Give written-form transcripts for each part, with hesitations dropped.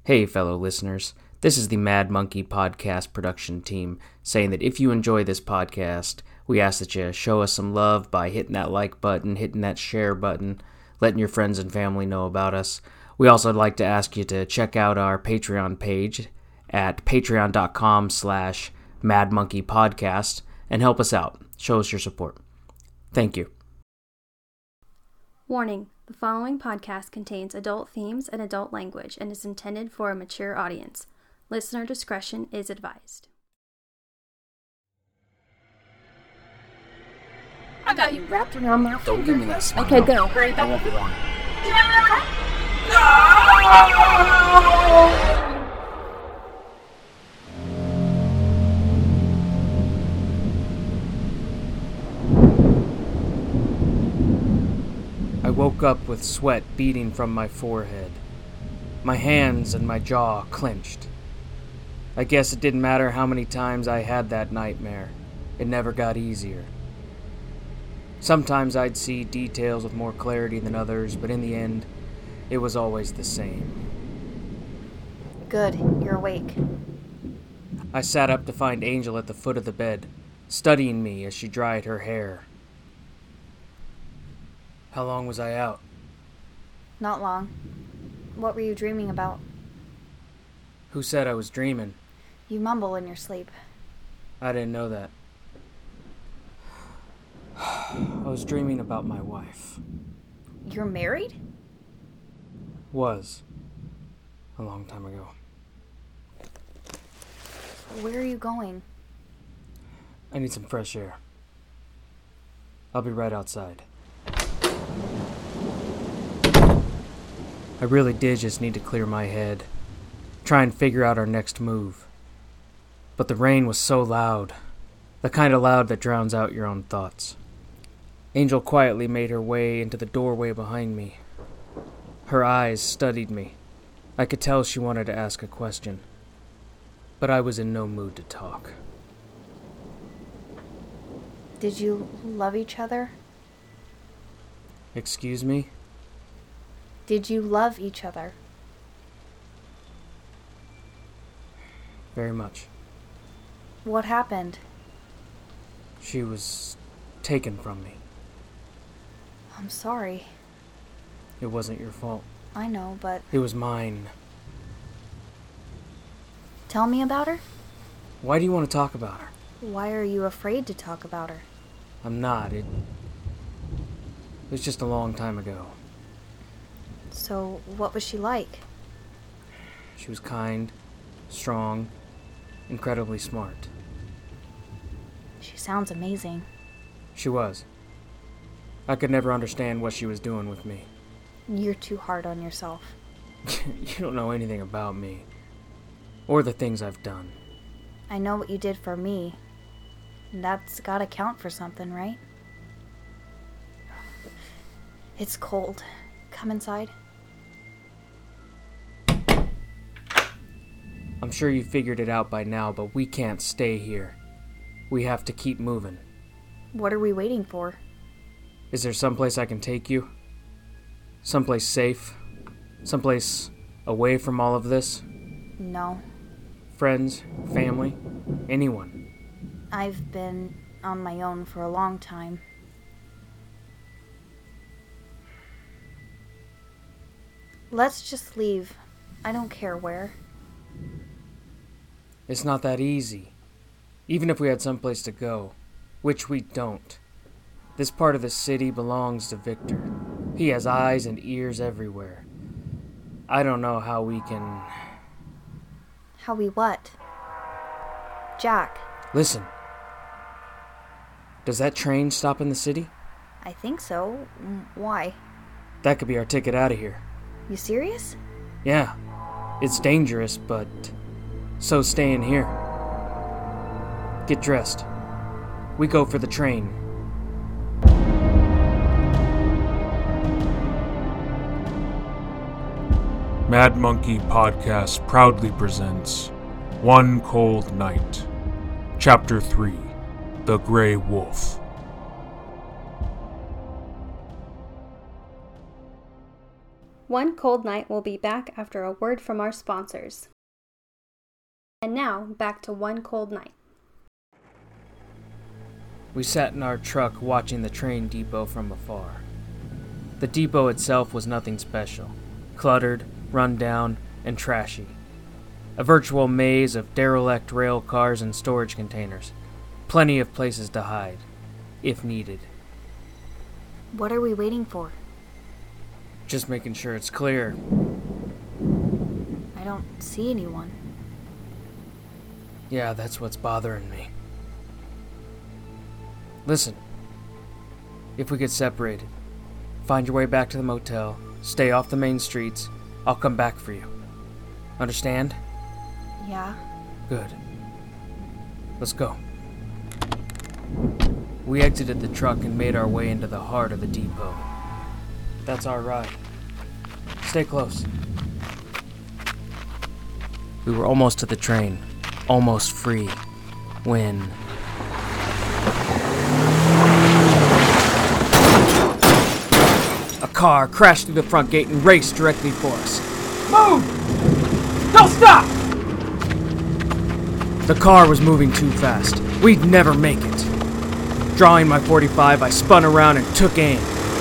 Hey, fellow listeners. This is the Mad Monkey Podcast production team saying that if you enjoy this podcast, we ask that you show us some love by hitting that like button, hitting that share button, letting your friends and family know about us. We also would like to ask you to check out our Patreon page at patreon.com/madmonkeypodcast and help us out. Show us your support. Thank you. Warning, the following podcast contains adult themes and adult language and is intended for a mature audience. Listener discretion is advised. I got you wrapped around my Don't give me that smile. Okay, go. Hurry I back. won't be long. I woke up with sweat beading from my forehead. My hands and my jaw clenched. I guess it didn't matter how many times I had that nightmare. It never got easier. Sometimes I'd see details with more clarity than others, but in the end, it was always the same. Good, you're awake. I sat up to find Angel at the foot of the bed, studying me as she dried her hair. How long was I out? Not long. What were you dreaming about? Who said I was dreaming? You mumble in your sleep. I didn't know that. I was dreaming about my wife. You're married? Was. A long time ago. Where are you going? I need some fresh air. I'll be right outside. I really did just need to clear my head. Try and figure out our next move. But the rain was so loud. The kind of loud that drowns out your own thoughts. Angel quietly made her way into the doorway behind me. Her eyes studied me. I could tell she wanted to ask a question. But I was in no mood to talk. Did you love each other? Excuse me? Did you love each other? Very much. What happened? She was taken from me. I'm sorry. It wasn't your fault. I know, but It was mine. tell me about her? Why do you want to talk about her? Why are you afraid to talk about her? I'm not. It was just a long time ago. So, what was she like? She was kind, strong, incredibly smart. She sounds amazing. She was. I could never understand what she was doing with me. You're too hard on yourself. You don't know anything about me. Or the things I've done. I know what you did for me. That's gotta count for something, right? It's cold. Come inside. I'm sure you figured it out by now, but we can't stay here. We have to keep moving. What are we waiting for? Is there someplace I can take you? Someplace safe? Someplace away from all of this? No. Friends? Family? Anyone? I've been on my own for a long time. Let's just leave. I don't care where. It's not that easy. Even if we had someplace to go, which we don't. This part of the city belongs to Victor. He has eyes and ears everywhere. I don't know how we can... How we what? Jack. Listen. Does that train stop in the city? I think so. Why? That could be our ticket out of here. You serious? Yeah. It's dangerous, but so staying here. Get dressed. We go for the train. Mad Monkey Podcast proudly presents One Cold Night, Chapter 3, The Grey Wolf. One Cold Night will be back after a word from our sponsors. And now, back to One Cold Night. We sat in our truck watching the train depot from afar. The depot itself was nothing special. Cluttered, run down, and trashy. A virtual maze of derelict rail cars and storage containers. Plenty of places to hide, if needed. What are we waiting for? Just making sure it's clear. I don't see anyone. Yeah, that's what's bothering me. Listen, if we get separated, find your way back to the motel, stay off the main streets, I'll come back for you. Understand? Yeah. Good. Let's go. We exited the truck and made our way into the heart of the depot. That's our ride. Stay close. We were almost to the train, almost free, when... a car crashed through the front gate and raced directly for us. Move! Don't stop! The car was moving too fast. We'd never make it. Drawing my .45, I spun around and took aim.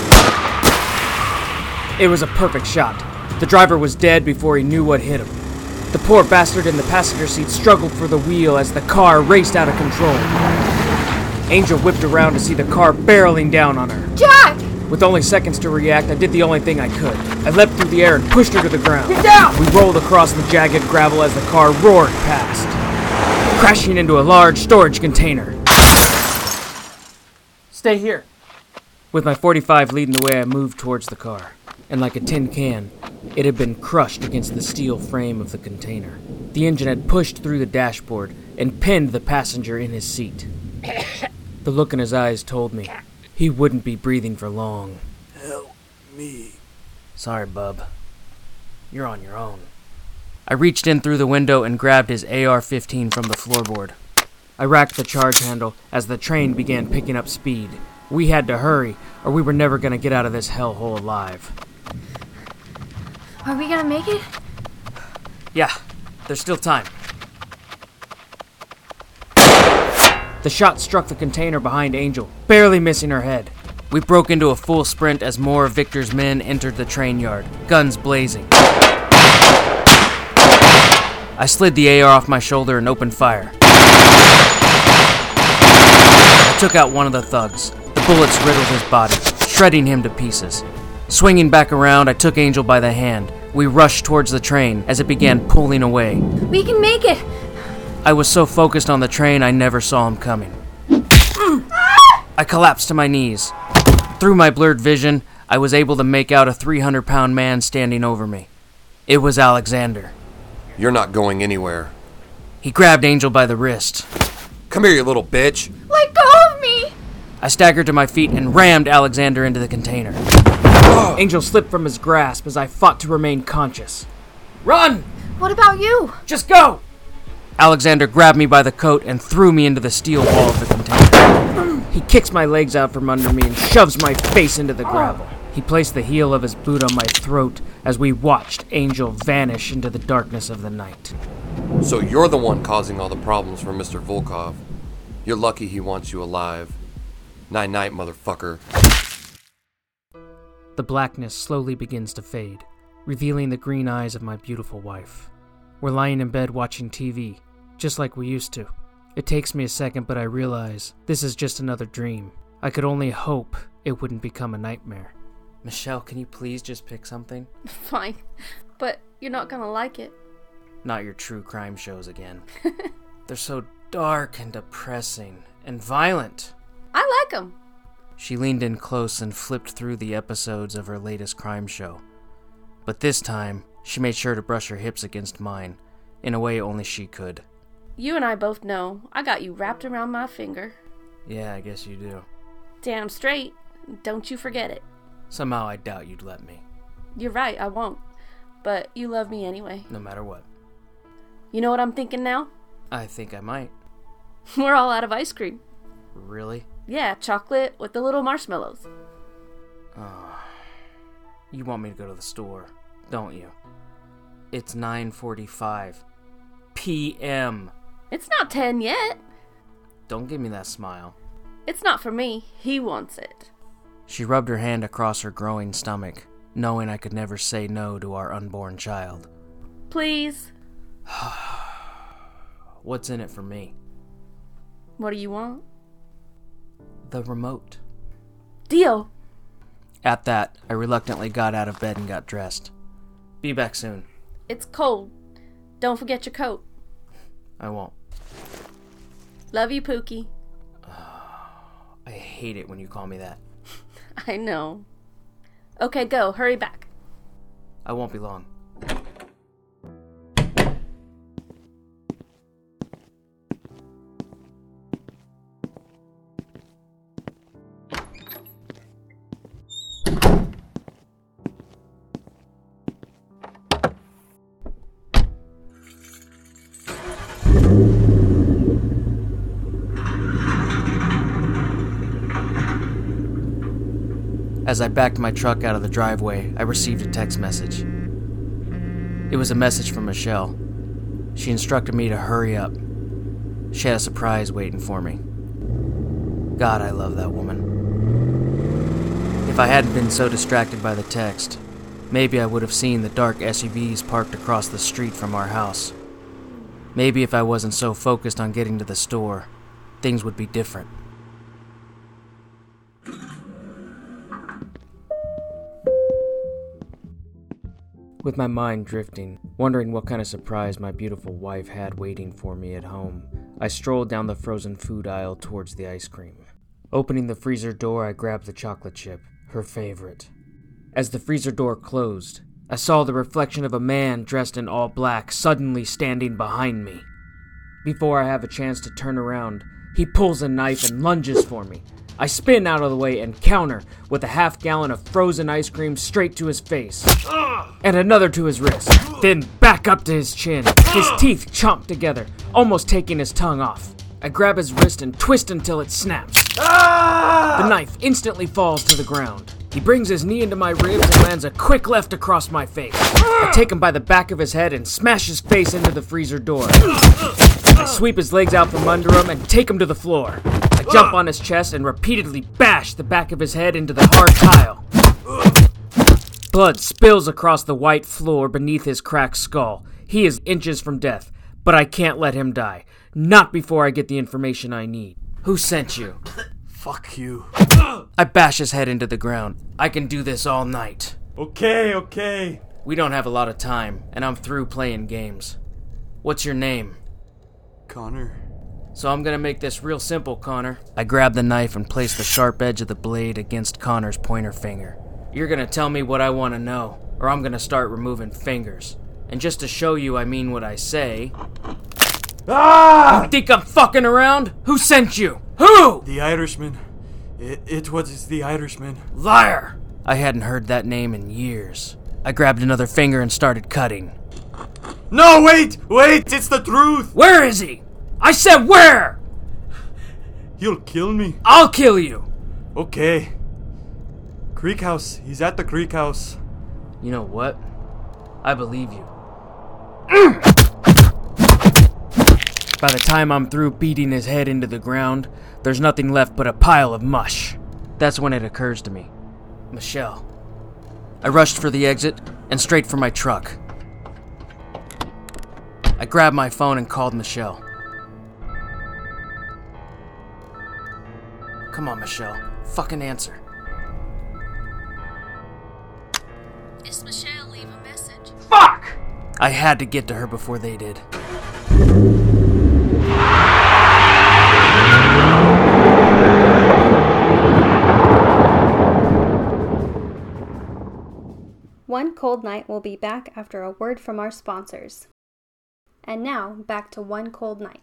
It was a perfect shot. The driver was dead before he knew what hit him. The poor bastard in the passenger seat struggled for the wheel as the car raced out of control. Angel whipped around to see the car barreling down on her. Jack! With only seconds to react, I did the only thing I could. I leapt through the air and pushed her to the ground. Get down! We rolled across the jagged gravel as the car roared past, crashing into a large storage container. Stay here. With my .45 leading the way, I moved towards the car, and like a tin can, it had been crushed against the steel frame of the container. The engine had pushed through the dashboard and pinned the passenger in his seat. The look in his eyes told me he wouldn't be breathing for long. Help me. Sorry, bub. You're on your own. I reached in through the window and grabbed his AR-15 from the floorboard. I racked the charge handle as the train began picking up speed. We had to hurry, or we were never going to get out of this hellhole alive. Are we gonna make it? Yeah, there's still time. The shot struck the container behind Angel, barely missing her head. We broke into a full sprint as more of Victor's men entered the train yard, guns blazing. I slid the AR off my shoulder and opened fire. I took out one of the thugs. The bullets riddled his body, shredding him to pieces. Swinging back around, I took Angel by the hand. We rushed towards the train as it began pulling away. We can make it! I was so focused on the train, I never saw him coming. I collapsed to my knees. Through my blurred vision, I was able to make out a 300-pound man standing over me. It was Alexander. You're not going anywhere. He grabbed Angel by the wrist. Come here, you little bitch. Let go of me! I staggered to my feet and rammed Alexander into the container. Angel slipped from his grasp as I fought to remain conscious. Run! What about you? Just go! Alexander grabbed me by the coat and threw me into the steel wall of the container. He kicks my legs out from under me and shoves my face into the gravel. He placed the heel of his boot on my throat as we watched Angel vanish into the darkness of the night. So you're the one causing all the problems for Mr. Volkov. You're lucky he wants you alive. Night-night, motherfucker. The blackness slowly begins to fade, revealing the green eyes of my beautiful wife. We're lying in bed watching TV, just like we used to. It takes me a second, but I realize this is just another dream. I could only hope it wouldn't become a nightmare. Michelle, can you please just pick something? Fine, but you're not gonna like it. Not your true crime shows again. They're so dark and depressing and violent. I like them. She leaned in close and flipped through the episodes of her latest crime show. But this time, she made sure to brush her hips against mine, in a way only she could. You and I both know I got you wrapped around my finger. Yeah, I guess you do. Damn straight. Don't you forget it. Somehow I doubt you'd let me. You're right, I won't. But you love me anyway. No matter what. You know what I'm thinking now? I think I might. We're all out of ice cream. Really? Yeah, chocolate with the little marshmallows. You want me to go to the store? don't you? It's 9:45 p.m. It's not 10 yet. Don't give me that smile. It's not for me. He wants it. She rubbed her hand across her growing stomach, knowing I could never say no to our unborn child. Please. What's in it for me? What do you want? The remote. Deal. At that, I reluctantly got out of bed and got dressed. Be back soon. It's cold. Don't forget your coat. I won't. Love you, Pookie. I hate it when you call me that. I know. Okay, go. Hurry back. I won't be long. As I backed my truck out of the driveway, I received a text message. It was a message from Michelle. She instructed me to hurry up. She had a surprise waiting for me. God, I love that woman. If I hadn't been so distracted by the text, maybe I would have seen the dark SUVs parked across the street from our house. Maybe if I wasn't so focused on getting to the store, things would be different. With my mind drifting, wondering what kind of surprise my beautiful wife had waiting for me at home, I strolled down the frozen food aisle towards the ice cream. Opening the freezer door, I grabbed the chocolate chip, her favorite. As the freezer door closed, I saw the reflection of a man dressed in all black suddenly standing behind me. Before I have a chance to turn around, he pulls a knife and lunges for me. I spin out of the way and counter with a half-gallon of frozen ice cream straight to his face. And another to his wrist. Then back up to his chin, his teeth chomped together, almost taking his tongue off. I grab his wrist and twist until it snaps. The knife instantly falls to the ground. He brings his knee into my ribs and lands a quick left across my face. I take him by the back of his head and smash his face into the freezer door. I sweep his legs out from under him and take him to the floor. I jump on his chest and repeatedly bash the back of his head into the hard tile. Blood spills across the white floor beneath his cracked skull. He is inches from death, but I can't let him die. Not before I get the information I need. Who sent you? Fuck you. I bash his head into the ground. I can do this all night. Okay. We don't have a lot of time, and I'm through playing games. What's your name? Connor. So I'm gonna make this real simple, Connor. I grab the knife and place the sharp edge of the blade against Connor's pointer finger. You're gonna tell me what I want to know, or I'm gonna start removing fingers. And just to show you I mean what I say... Ah! You think I'm fucking around? Who sent you? Who? The Irishman. It was the Irishman. Liar! I hadn't heard that name in years. I grabbed another finger and started cutting. No, wait! It's the truth! Where is he? I said where? He'll kill me. I'll kill you! Okay. Creek House. He's at the Creek House. You know what? I believe you. By the time I'm through beating his head into the ground, there's nothing left but a pile of mush. That's when it occurs to me. Michelle. I rushed for the exit and straight for my truck. I grabbed my phone and called Michelle. Come on, Michelle. Fucking answer. Is Michelle leave a message? Fuck! I had to get to her before they did. One Cold Night will be back after a word from our sponsors. And now, back to One Cold Night.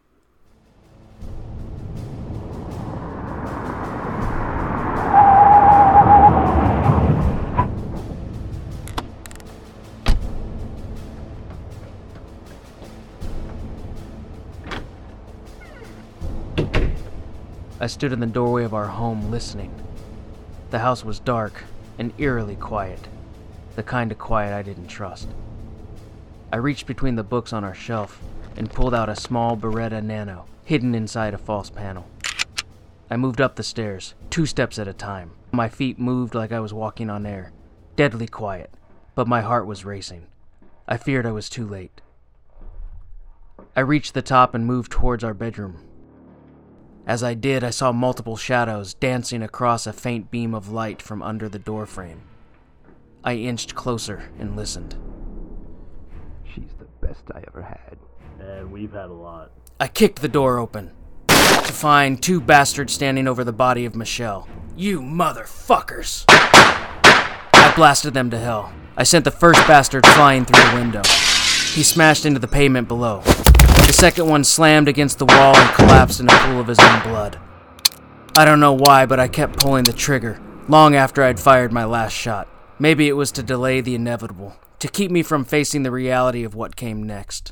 I stood in the doorway of our home listening. The house was dark and eerily quiet. the kind of quiet I didn't trust. I reached between the books on our shelf and pulled out a small Beretta Nano, hidden inside a false panel. I moved up the stairs, 2 steps at a time. My feet moved like I was walking on air, deadly quiet, but my heart was racing. I feared I was too late. I reached the top and moved towards our bedroom. As I did, I saw multiple shadows dancing across a faint beam of light from under the doorframe. I inched closer and listened. She's the best I ever had. And we've had a lot. I kicked the door open, to find 2 bastards standing over the body of Michelle. You motherfuckers! I blasted them to hell. I sent the first bastard flying through the window. He smashed into the pavement below. The second one slammed against the wall and collapsed in a pool of his own blood. I don't know why, but I kept pulling the trigger, long after I'd fired my last shot. Maybe it was to delay the inevitable, to keep me from facing the reality of what came next.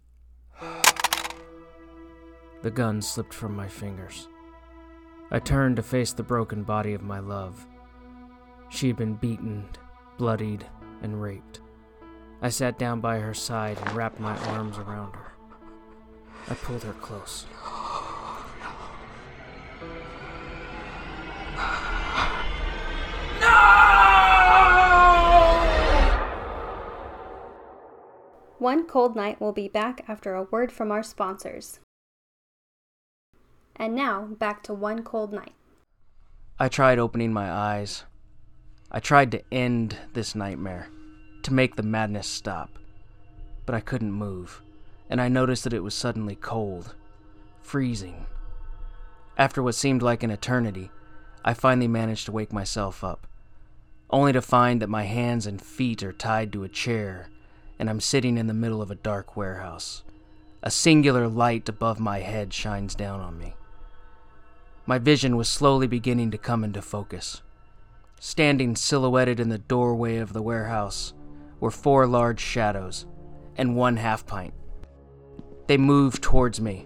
The gun slipped from my fingers. I turned to face the broken body of my love. She had been beaten, bloodied, and raped. I sat down by her side and wrapped my arms around her. I pulled her close. One Cold Night will be back after a word from our sponsors. And now, back to One Cold Night. I tried opening my eyes. I tried to end this nightmare, to make the madness stop. But I couldn't move, and I noticed that it was suddenly cold, freezing. After what seemed like an eternity, I finally managed to wake myself up, only to find that my hands and feet are tied to a chair, and I'm sitting in the middle of a dark warehouse. A singular light above my head shines down on me. My vision was slowly beginning to come into focus. Standing silhouetted in the doorway of the warehouse were 4 large shadows and 1 half-pint. They moved towards me.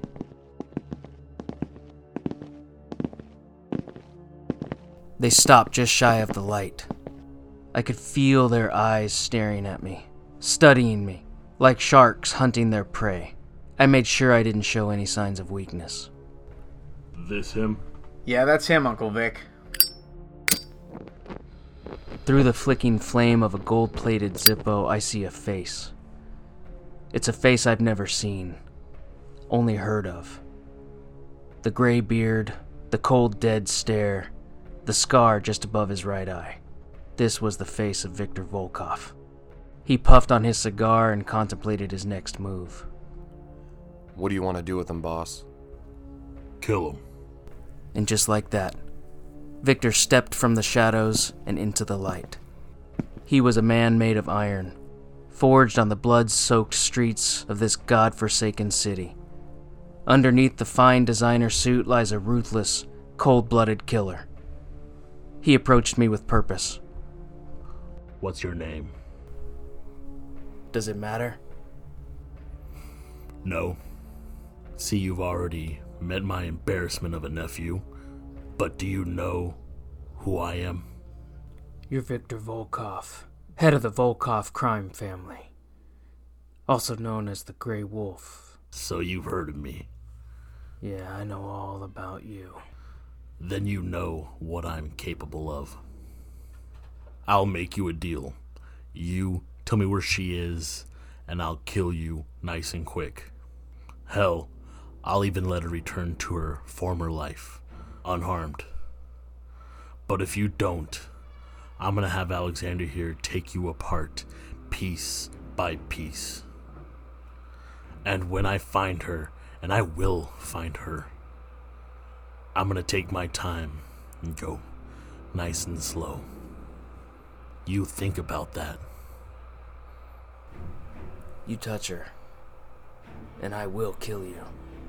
They stopped just shy of the light. I could feel their eyes staring at me, studying me, like sharks hunting their prey. I made sure I didn't show any signs of weakness. This him? Yeah, that's him, Uncle Vic. Through the flicking flame of a gold-plated Zippo, I see a face. It's a face I've never seen, only heard of. The gray beard, the cold dead stare, the scar just above his right eye. This was the face of Viktor Volkov. He puffed on his cigar and contemplated his next move. What do you want to do with him, boss? Kill him. And just like that, Viktor stepped from the shadows and into the light. He was a man made of iron, forged on the blood-soaked streets of this god-forsaken city. Underneath the fine designer suit lies a ruthless, cold-blooded killer. He approached me with purpose. What's your name? Does it matter? No. See, you've already met my embarrassment of a nephew, but do you know who I am? You're Viktor Volkov, head of the Volkov crime family, also known as the Grey Wolf. So you've heard of me. Yeah, I know all about you. Then you know what I'm capable of. I'll make you a deal. You tell me where she is, and I'll kill you nice and quick. Hell, I'll even let her return to her former life, unharmed. But if you don't, I'm gonna have Alexander here take you apart, piece by piece. And when I find her, and I will find her, I'm gonna take my time and go nice and slow. You think about that. You touch her, and I will kill you.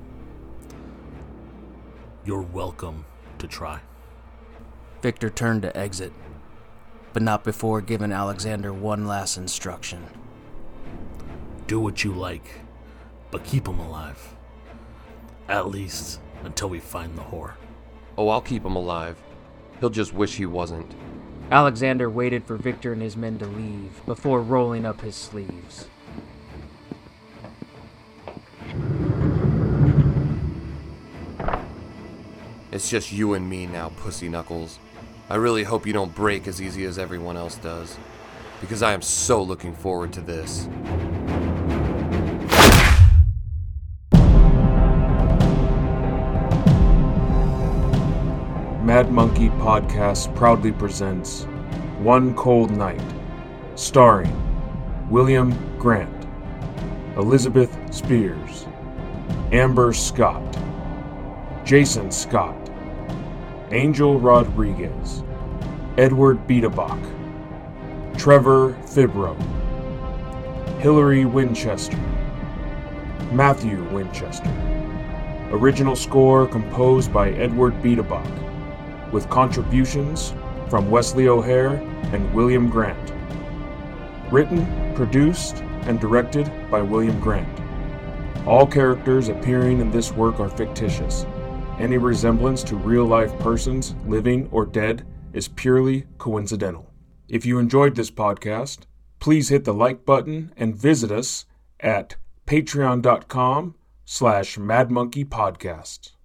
You're welcome to try. Viktor turned to exit, but not before giving Alexander one last instruction. Do what you like, but keep him alive. At least until we find the whore. Oh, I'll keep him alive. He'll just wish he wasn't. Alexander waited for Victor and his men to leave before rolling up his sleeves. It's just you and me now, Pussy Knuckles. I really hope you don't break as easy as everyone else does, because I am so looking forward to this. Mad Monkey Podcast proudly presents One Cold Night, starring William Grant, Elizabeth Spears, Amber Scott, Jason Scott, Angel Rodriguez, Edward Bietabach, Trevor Fibro, Hillary Winchester, Matthew Winchester. Original score composed by Edward Bietabach, with contributions from Wesley O'Hare and William Grant. Written, produced, and directed by William Grant. All characters appearing in this work are fictitious. Any resemblance to real-life persons, living or dead, is purely coincidental. If you enjoyed this podcast, please hit the like button and visit us at patreon.com/madmonkeypodcast.